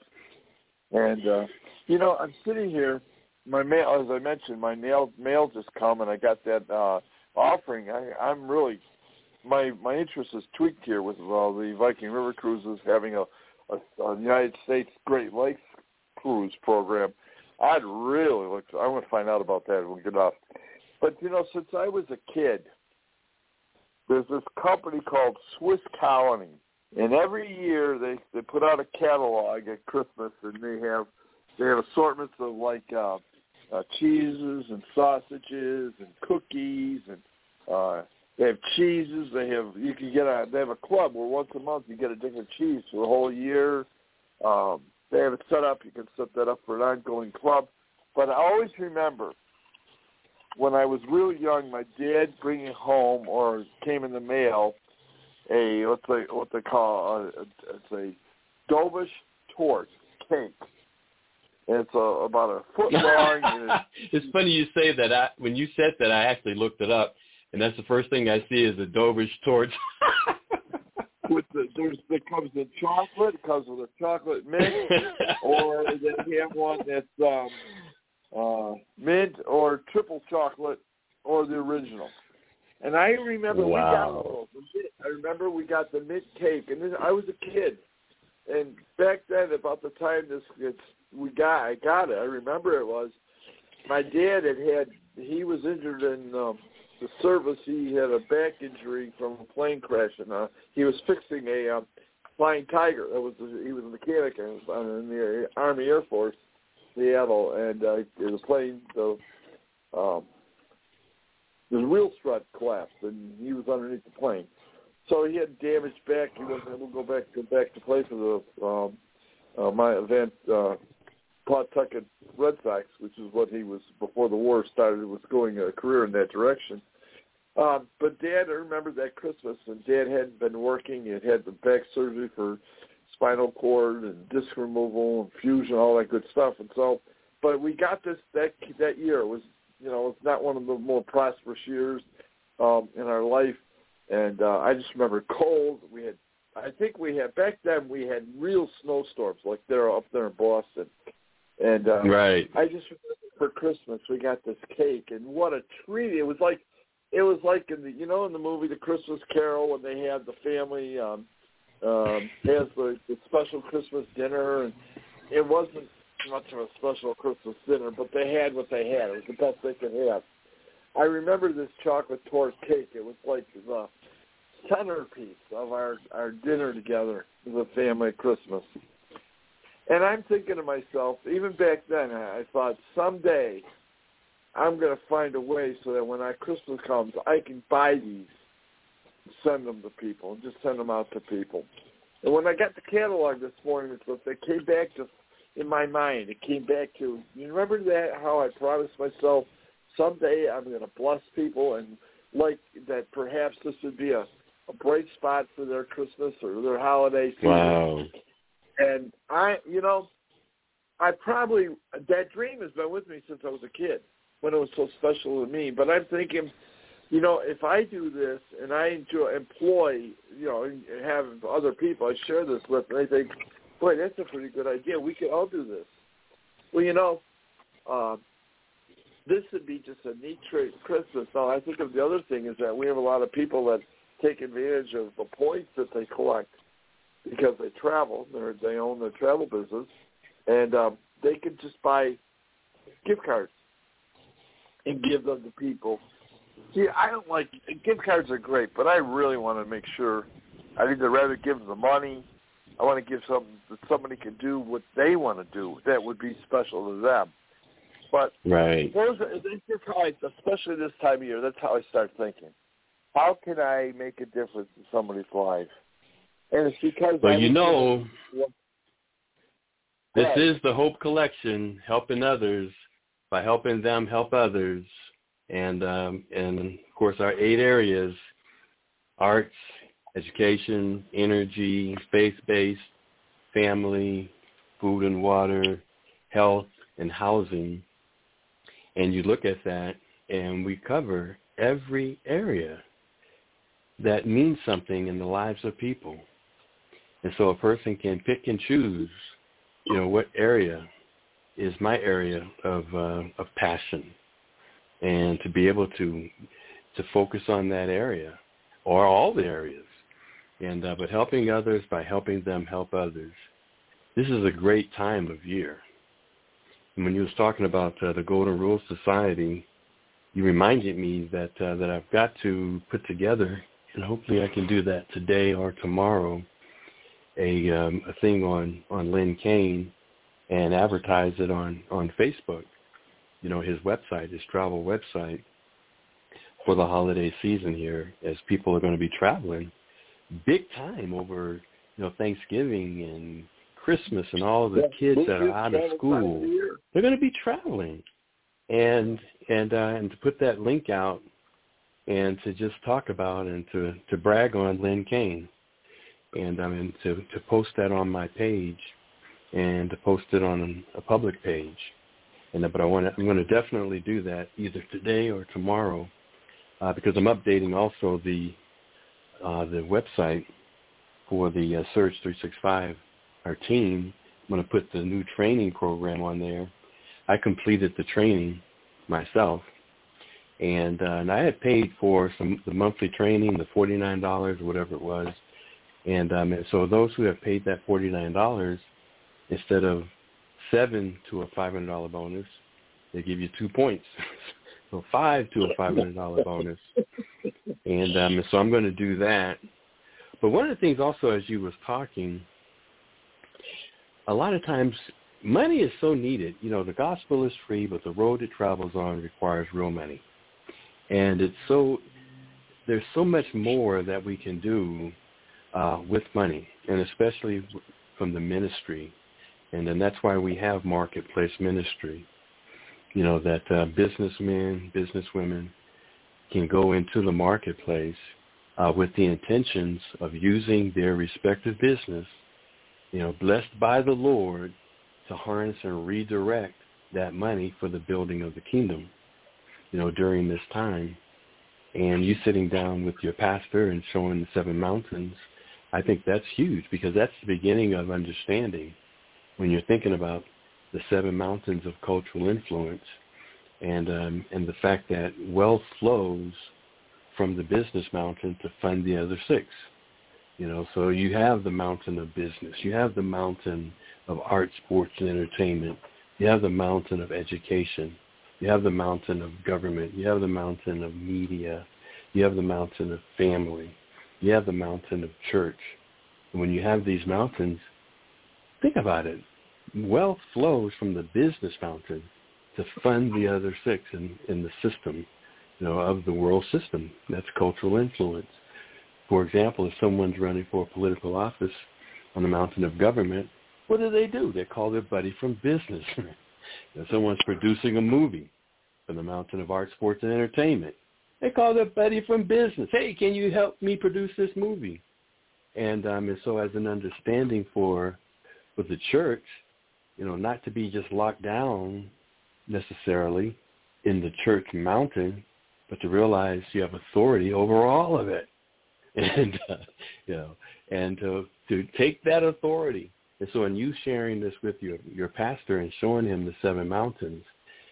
And, I'm sitting here. My mail, as I mentioned, my mail just come, and I got that offering. I'm really, my interest is tweaked here with the Viking River Cruises having a United States Great Lakes cruise program. I want to find out about that when we get off. But, since I was a kid, there's this company called Swiss Colony. And every year they put out a catalog at Christmas, and they have assortments of like cheeses and sausages and cookies, and they have cheeses. They have a club where once a month you get a different cheese for the whole year. They have it set up. You can set that up for an ongoing club. But I always remember when I was real young, my dad bringing home or came in the mail what they call a Dovish torte cake. And it's about a foot long. And it's funny you say that. When you said that, I actually looked it up, and that's the first thing I see is a Dovish torte. There comes in chocolate. It comes with a chocolate mint, or then we have one that's mint or triple chocolate, or the original. And I remember we got the mint cake, and I was a kid. And back then, about the time I got it. I remember it was my dad he was injured in the service. He had a back injury from a plane crash, and he was fixing a Flying Tiger. He was a mechanic in the Army Air Force, Seattle, and the plane his wheel strut collapsed, and he was underneath the plane. So he had damaged back. He wasn't able to go back to play for the my event, Pawtucket Red Sox, which is what he was before the war started. Was going a career in that direction. But Dad, I remember that Christmas, and Dad hadn't been working. He had the back surgery for spinal cord and disc removal and fusion, all that good stuff. And so, but we got this that year. It was, it's not one of the more prosperous years in our life. And I just remember cold. Back then we had real snowstorms like they're up there in Boston. And right. I just remember for Christmas we got this cake, and what a treat. It was like in the in the movie The Christmas Carol, when they had the family has the special Christmas dinner, and it wasn't much of a special Christmas dinner, but they had what they had. It was the best they could have. I remember this chocolate torte cake. It was like the centerpiece of our dinner together as a family at Christmas. And I'm thinking to myself, even back then, I thought someday I'm going to find a way so that when our Christmas comes, I can buy these, send them to people, and just send them out to people. And when I got the catalog this morning, it came back to, in my mind, it came back to, you remember that, how I promised myself someday I'm going to bless people, and like that perhaps this would be a bright spot for their Christmas or their holiday season. Wow. And that dream has been with me since I was a kid, when it was so special to me. But I'm thinking, if I do this and I employ, and have other people I share this with, and I think, boy, that's a pretty good idea. We could all do this. Well, this would be just a neat Christmas. Now, I think of the other thing is that we have a lot of people that take advantage of the points that they collect because they travel. They own their travel business, and they can just buy gift cards and give them to people. See, I don't like gift cards are great, but I really want to make sure I'd either rather give them the money. I want to give something that somebody can do what they want to do that would be special to them. But right. Especially this time of year, that's how I start thinking. How can I make a difference in somebody's life? And it's because this is the Hope Collection, helping others by helping them help others. And of course, our 8 areas: arts, education, energy, faith-based, family, food and water, health, and housing. And you look at that, and we cover every area that means something in the lives of people. And so a person can pick and choose, what area is my area of passion, and to be able to focus on that area or all the areas. And but helping others by helping them help others. This is a great time of year. And when you was talking about the Golden Rule Society, you reminded me that I've got to put together, and hopefully I can do that today or tomorrow, a thing on Len Kane and advertise it on Facebook. You know, his website, his travel website for the holiday season here, as people are going to be traveling big time over, you know, Thanksgiving and Christmas, and all of the kids that are out of school, they're going to be traveling. And to put that link out and to just talk about and to brag on Len Kane, and to post that on my page and to post it on a public page. But I'm going to definitely do that either today or tomorrow, because I'm updating also the website for the Surge 365, our team. I'm going to put the new training program on there. I completed the training myself, and I had paid for the monthly training, the $49 or whatever it was, and so those who have paid that $49, instead of 7 to a $500 bonus, they give you 2 points, so 5 to a $500 bonus, and so I'm going to do that. But one of the things also, as you was talking, a lot of times money is so needed. You know, the gospel is free, but the road it travels on requires real money. And there's so much more that we can do with money, and especially from the ministry. And then that's why we have marketplace ministry, you know, that businessmen, businesswomen can go into the marketplace with the intentions of using their respective business, you know, blessed by the Lord, to harness and redirect that money for the building of the kingdom, you know, during this time. And you sitting down with your pastor and showing the 7 mountains, I think that's huge, because that's the beginning of understanding when you're thinking about the 7 mountains of cultural influence, and the fact that wealth flows from the business mountain to fund the other 6. You know, so you have the mountain of business, you have the mountain of art, sports, and entertainment, you have the mountain of education, you have the mountain of government, you have the mountain of media, you have the mountain of family, you have the mountain of church. And when you have these mountains, think about it. Wealth flows from the business mountain to fund the other 6 in the system, you know, of the world system. That's cultural influence. For example, if someone's running for a political office on the mountain of government, what do? They call their buddy from business. If someone's producing a movie on the mountain of art, sports, and entertainment, they call their buddy from business. Hey, can you help me produce this movie? And so as an understanding for the church, you know, not to be just locked down necessarily in the church mountain, but to realize you have authority over all of it. And, you know, and to take that authority. And so in you sharing this with your pastor and showing him the 7 mountains,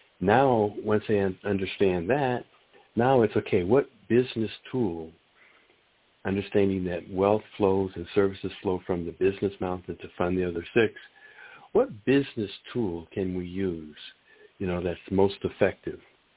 now once they understand that, now it's okay, what business tool, understanding that wealth flows and services flow from the business mountain to fund the other 6, what business tool can we use, you know, that's most effective?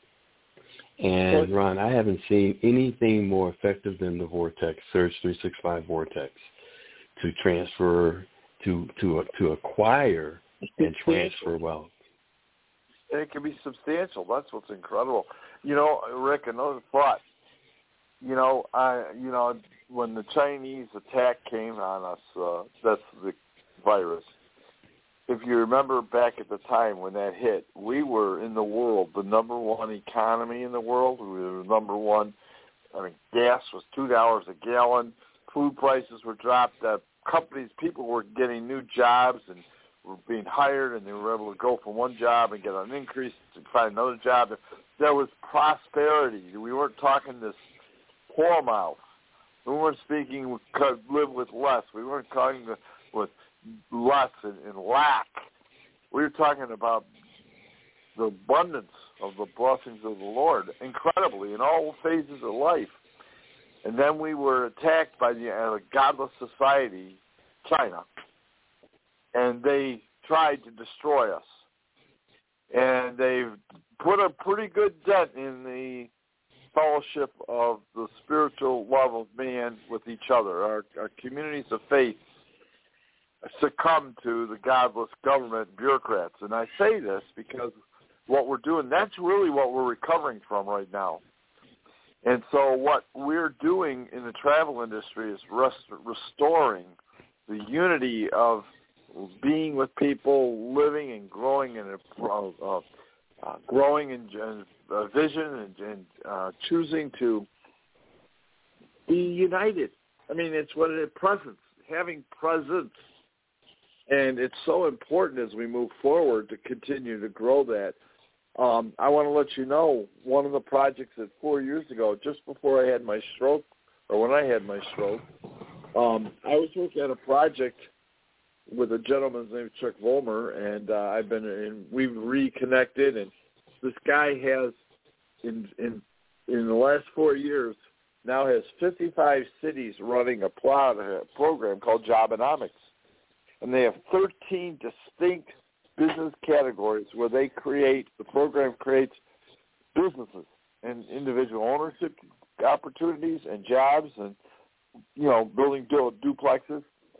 And, Ron, I haven't seen anything more effective than the Vortex, Surge 365 Vortex, to transfer, to acquire and transfer wealth. And it can be substantial. That's what's incredible. You know, Rick, another thought. You know, when the Chinese attack came on us, that's the virus. If you remember back at the time when that hit, we were in the world, the number 1 economy in the world. We were number 1. I mean, gas was $2 a gallon. Food prices were dropped. Companies, people were getting new jobs and were being hired, and they were able to go from one job and get an increase to find another job. There was prosperity. We weren't talking this poor mouth. We weren't speaking live with less. We weren't talking with less and lack. We were talking about the abundance of the blessings of the Lord, incredibly, in all phases of life. And then we were attacked by the godless society, China, and they tried to destroy us. And they've put a pretty good dent in the fellowship of the spiritual love of man with each other. Our communities of faith succumb to the godless government bureaucrats. And I say this because what we're doing, that's really what we're recovering from right now. And so what we're doing in the travel industry is restoring the unity of being with people, living and growing in growing in vision and choosing to be united. I mean, it's what it is, presence, having presence. And it's so important as we move forward to continue to grow that. I want to let you know, one of the projects that 4 years ago, just before I had my stroke, or when I had my stroke, I was working on a project with a gentleman named Chuck Volmer, and we've reconnected, and this guy has, in the last 4 years, now has 55 cities running a program called Jobonomics. And they have 13 distinct business categories where the program creates businesses and individual ownership opportunities and jobs and, building duplexes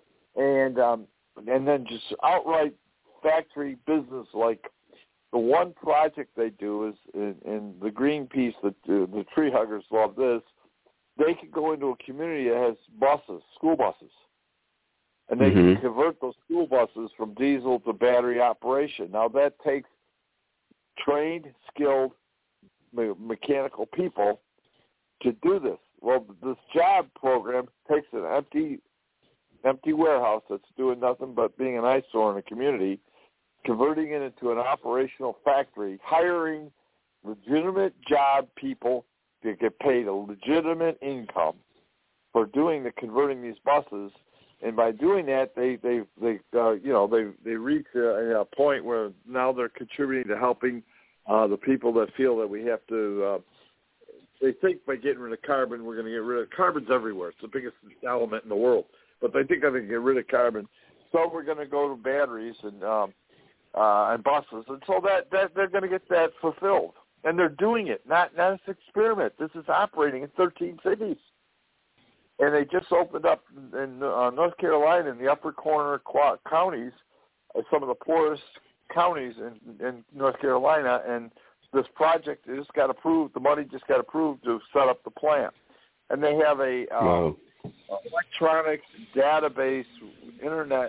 and then just outright factory business. Like the one project they do is in the Greenpeace, the tree huggers love this. They could go into a community that has buses, school buses. And they can convert those school buses from diesel to battery operation. Now, that takes trained, skilled mechanical people to do this. Well, this job program takes an empty warehouse that's doing nothing but being an eyesore in a community, converting it into an operational factory, hiring legitimate job people to get paid a legitimate income for converting these buses. And by doing that, they reach a point where now they're contributing to helping the people that feel that we have to. They think by getting rid of carbon, we're going to get rid of carbon's everywhere. It's the biggest element in the world. But they think they're going to get rid of carbon, so we're going to go to batteries and buses, and so that they're going to get that fulfilled. And they're doing it, not as an experiment. This is operating in 13 cities. And they just opened up in North Carolina in the upper corner counties, some of the poorest counties in North Carolina. And this project just got approved. The money just got approved to set up the plant. And they have a electronic database, internet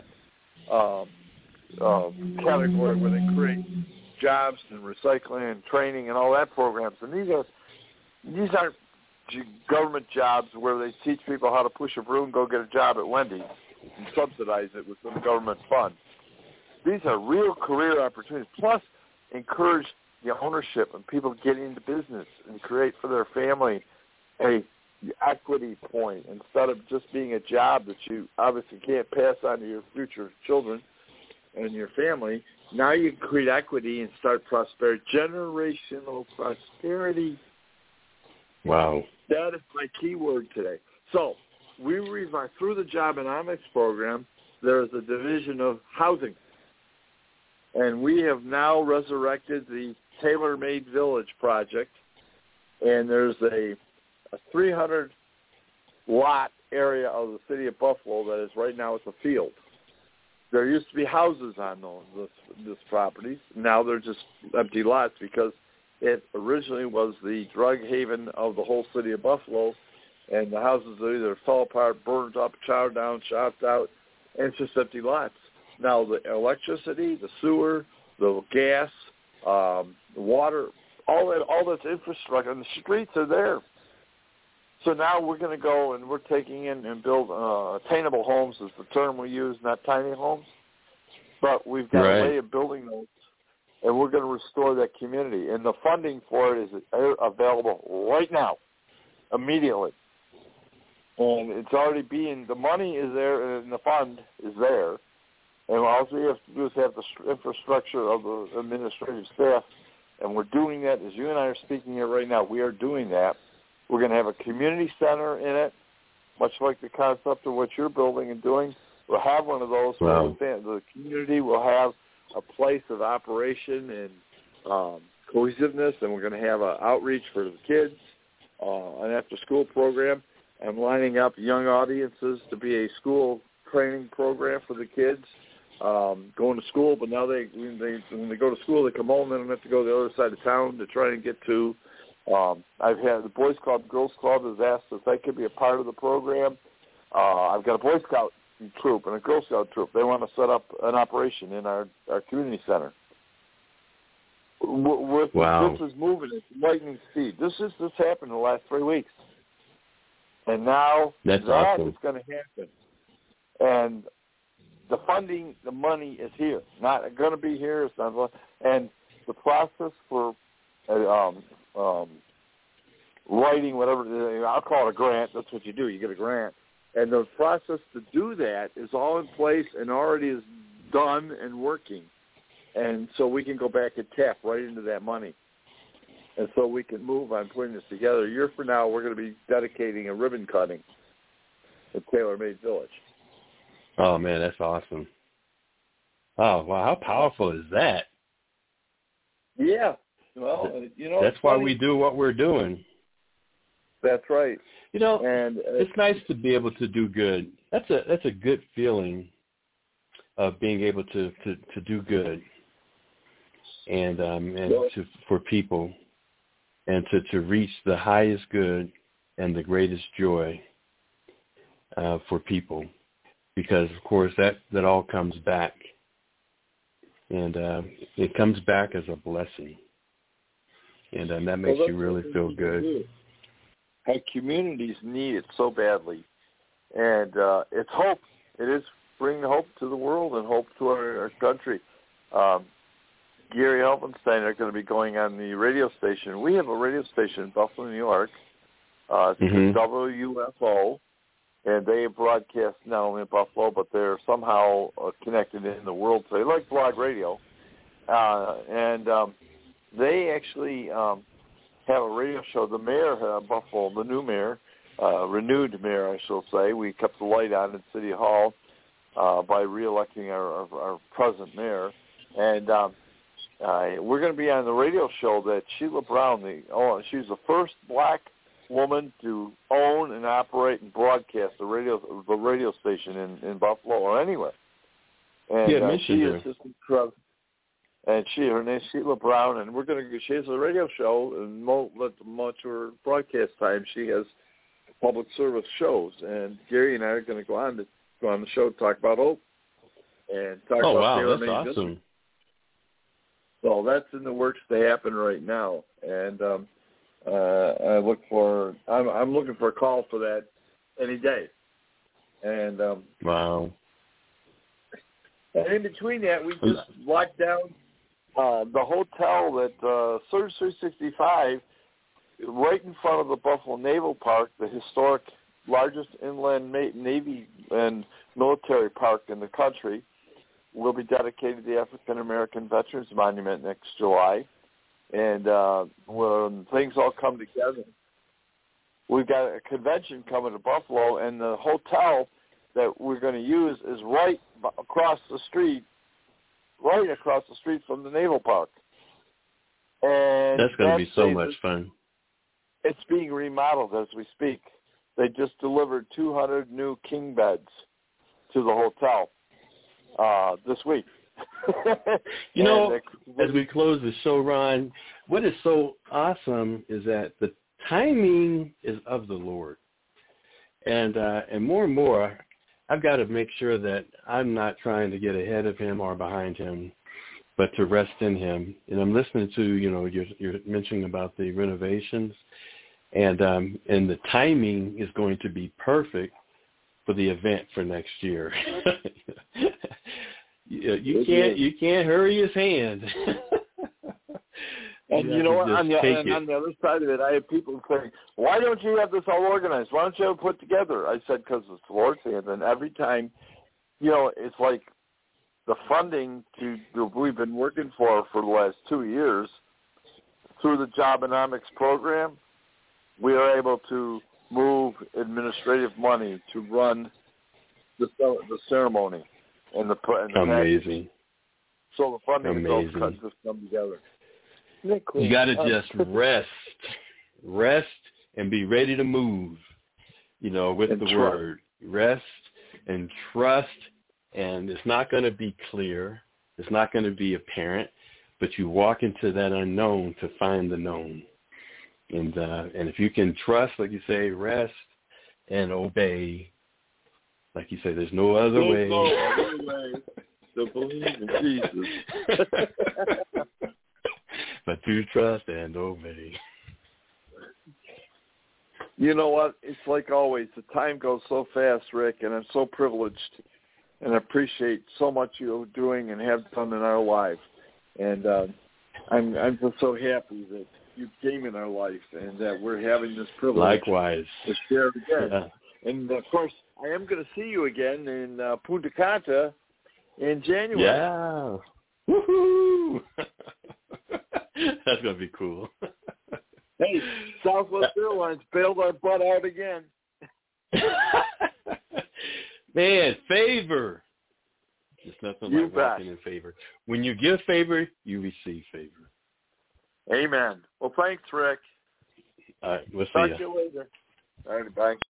category where they create jobs and recycling and training and all that programs. And these aren't government jobs where they teach people how to push a broom, go get a job at Wendy's, and subsidize it with some government funds. These are real career opportunities, plus encourage the ownership and people get into business and create for their family a equity point instead of just being a job that you obviously can't pass on to your future children and your family. Now you can create equity and start prosperity, generational prosperity. Wow. That is my key word today. So through the Jobonomics program, there is a division of housing. And we have now resurrected the Tailor-Made Village project. And there's a 300-lot area of the city of Buffalo that is right now it's a field. There used to be houses on this properties. Now they're just empty lots because it originally was the drug haven of the whole city of Buffalo, and the houses either fell apart, burned up, chowed down, chopped out, and it's just empty lots. Now the electricity, the sewer, the gas, the water, all that's infrastructure, and the streets are there. So now we're going to go and we're taking in and build attainable homes is the term we use, not tiny homes. But we've got a way of building those, and we're going to restore that community. And the funding for it is available right now, immediately. And it's already the money is there and the fund is there. And all we have to do is have the infrastructure of the administrative staff. And we're doing that. As you and I are speaking here right now, we are doing that. We're going to have a community center in it, much like the concept of what you're building and doing. We'll have one of those. Wow. The community will have a place of operation and cohesiveness, and we're going to have an outreach for the kids, an after-school program. I'm lining up young audiences to be a school training program for the kids, going to school. But now when they go to school, they come home. They don't have to go to the other side of town to try and get to. I've had the Boys Club, Girls Club has asked if they could be a part of the program. I've got a Boy Scout troop and a Girl Scout troop. They want to set up an operation in our community center. Wow. This is moving at lightning speed. This happened in the last 3 weeks. And now that's that awesome. is going to happen. And the funding, the money is here. Not going to be here. It's not, and the process for writing whatever, I'll call it a grant. That's what you do. You get a grant. And the process to do that is all in place and already is done and working. And so we can go back and tap right into that money. And so we can move on putting this together. A year from now, we're going to be dedicating a ribbon cutting at Taylor Made Village. Oh, man, that's awesome. Oh, wow, how powerful is that? Yeah. Well, that's why we do what we're doing. That's right. And it's nice to be able to do good. That's a good feeling of being able to do good and for people and to reach the highest good and the greatest joy for people, because of course that all comes back, and it comes back as a blessing, and that makes you really feel good. Our communities need it so badly, and it's hope. It is bringing hope to the world and hope to our country. Gary Elphinstein are going to be going on the radio station. We have a radio station in Buffalo, New York. It's WFO, and they broadcast not only in Buffalo, but they're somehow connected in the world. So they like blog radio. And they actually have a radio show. The mayor of Buffalo, the new mayor, renewed mayor, I shall say, we kept the light on in City Hall by re-electing our present mayor. And we're going to be on the radio show that Sheila Brown, she's the first black woman to own and operate and broadcast the radio station in Buffalo or anywhere. And she is assistant president. And her name's Sheila Brown, and she has a radio show, and much of her broadcast time she has public service shows. And Gary and I are going to go on the show to talk about hope and talk about Taylor Made Village. Awesome. So that's in the works to happen right now, and I'm looking for a call for that any day. And wow. And in between that, we just locked down the hotel that Surge 365, right in front of the Buffalo Naval Park, the historic largest inland Navy and military park in the country, will be dedicated to the African American Veterans Monument next July. And when things all come together, we've got a convention coming to Buffalo, and the hotel that we're going to use is right across the street from the Naval Park. And that's going to be so much fun. It's being remodeled as we speak. They just delivered 200 new king beds to the hotel this week. As we close the show, Ron, what is so awesome is that the timing is of the Lord. And more and more, I've got to make sure that I'm not trying to get ahead of him or behind him, but to rest in him. And I'm listening to, you're mentioning about the renovations, and the timing is going to be perfect for the event for next year. You can't hurry his hand. And on the other side of it, I have people saying, "Why don't you have this all organized? Why don't you have it put together?" I said, "Because it's the Lord's hand." And every time, it's like the funding we've been working for the last 2 years through the Jobonomics program, we are able to move administrative money to run the ceremony and the amazing. So the funding has just come together. technically. You got to just rest, and be ready to move. With and the trust. word rest and trust, and it's not going to be clear, it's not going to be apparent, but you walk into that unknown to find the known. And if you can trust, like you say, rest and obey, like you say, there's no other way. No other way to believe in Jesus. But to trust and obey. You know what? It's like always. The time goes so fast, Rick, and I'm so privileged and I appreciate so much you're doing and have done in our life. And I'm just so happy that you came in our life and that we're having this privilege. Likewise. To share it again. Yeah. And, of course, I am going to see you again in Punta Cana in January. Yeah. Woohoo! That's going to be cool. Hey, Southwest Airlines bailed our butt out again. Man, favor. There's nothing You like bet. walking in favor. When you give favor, you receive favor. Amen. Well, thanks, Rick. All right, we'll see Talk you. to you later. All right, bye.